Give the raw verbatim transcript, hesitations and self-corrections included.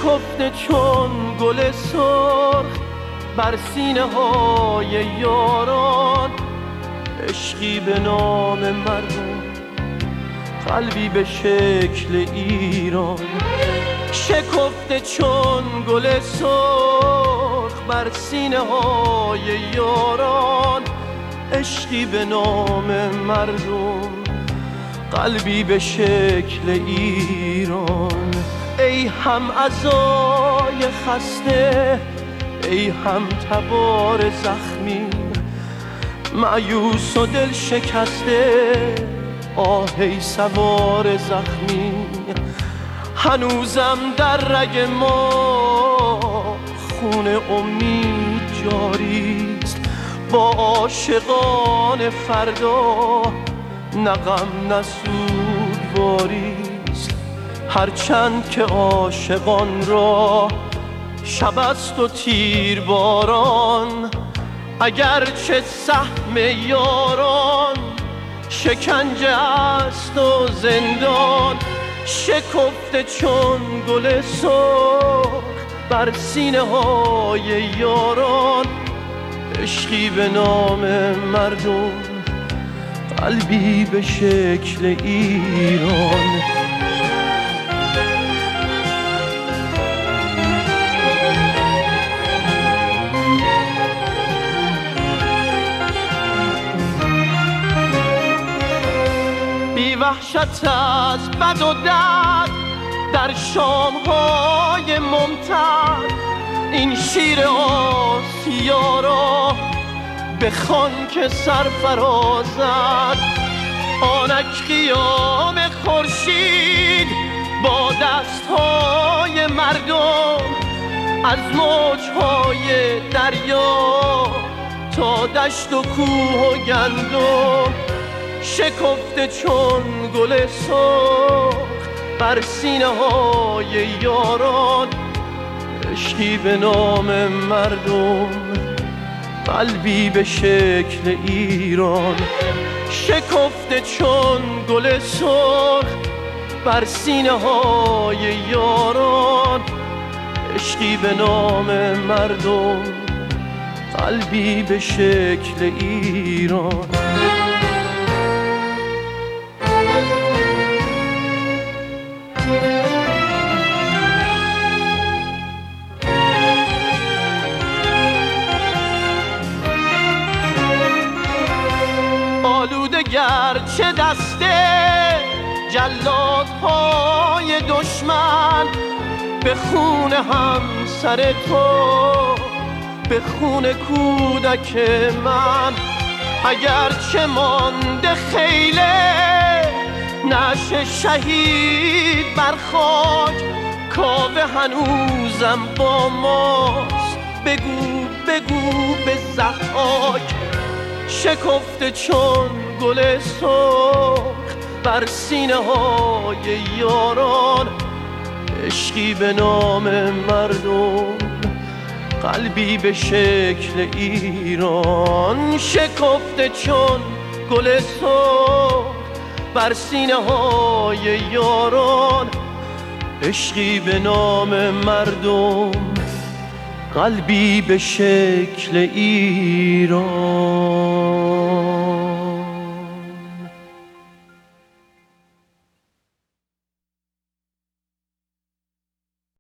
شکفته چون گل سرخ بر سینه های یاران، عشقی به نام مردم، قلبی به شکل ایران. شکفته چون گل سرخ بر سینه های یاران، عشقی به نام مردم، قلبی به شکل ایران. ای هم عزای خسته، ای هم تبار زخمی، مایوس و دل شکسته، آه ای سوار زخمی. هنوزم در رگ ما خون امید جاریست، با عاشقان فردا نه غم نه سوگواریست. هرچند که عاشقان را شب است و تیر باران، اگرچه سهم یاران شکنجه است و زندان. شکفته چون گل سرخ بر سینه های یاران، عشقی به نام مردم، قلبی به شکل ایران. بی وحشت از بد و درد در شام‌های ممتد، این شیر آسیا را بخوان که سرفرازد. آنک قیام خورشید با دست‌های مردم، از موج‌های دریا تا دشت و کوه و گندم. شکفته چون گل سرخ بر سینه های یاران، عشقی به نام مردم، قلبی به شکل ایران. شکفته چون گل سرخ بر سینه های یاران، عشقی به نام مردم، قلبی به شکل ایران. آلوده گرچه دسته جلادهای دشمن، به خون همسر تو، به خون کودک من. اگرچه مانده خیله نعش شهید بر خاک، کاوه هنوزم با ماست، بگو بگو به ضحاک. شکفته چون گل سرخ بر سینه های یاران، عشقی به نام مردم، قلبی به شکل ایران. شکفته چون گل سرخ بر سینه های یاران، عشقی به نام مردم، قلبی به شکل ایران.